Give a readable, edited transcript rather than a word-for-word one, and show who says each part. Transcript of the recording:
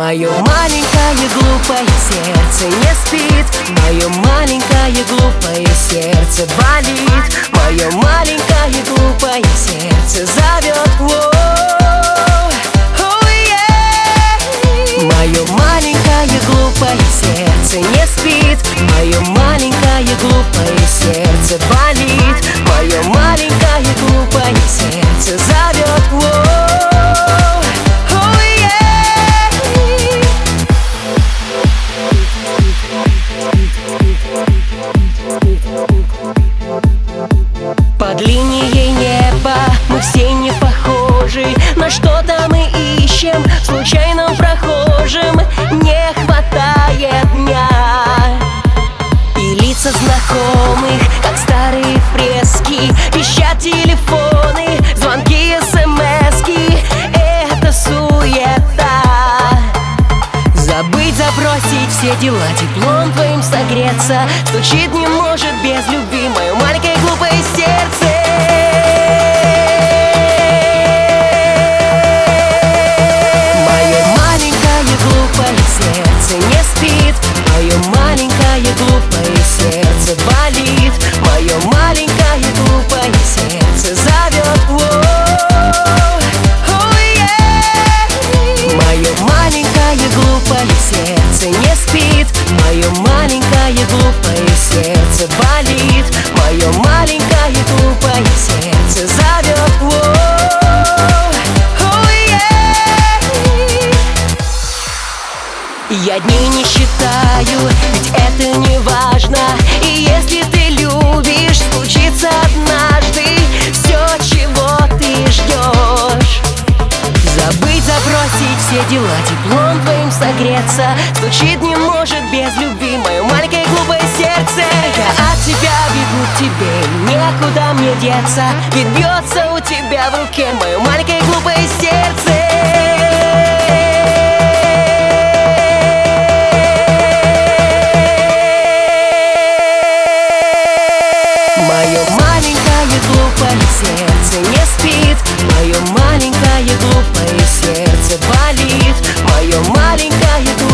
Speaker 1: Мое маленькое глупое сердце не спит, мое маленькое глупое сердце болит, мое маленькое глупое сердце зовет. Мое маленькое глупое сердце не спит, мое маленькое глупое сердце болит, мое маленькое глупое сердце зовет. Под линией неба мы все не похожи, на что-то мы ищем случайным прохожим. Не хватает дня и лица знакомых, как старые фрески. Пищат телефоны, звонки, смски. Это суета. Забыть, забросить все дела, теплом твоим согреться. Стучит, не может без любви мое маленькое глупое сердце. Мое маленькое глупое сердце не спит, мое маленькое глупое сердце болит, мое маленькое глупое сердце зовет. Мое маленькое глупое сердце не спит, мое маленькое глупое сердце болит, мое маленькое глупое сердце зовет. Я дней не считаю, ведь это не важно. И если ты любишь, случится однажды все, чего ты ждешь. Забыть, забросить все дела, теплом твоим согреться. Стучит, не может без любви мое маленькое глупое сердце. Я от тебя бегу к тебе, некуда мне деться, ведь бьется у тебя в руке мое маленькое глупое сердце. Мое маленькое глупое сердце не спит, мое маленькое глупое сердце болит, мое маленькое глупое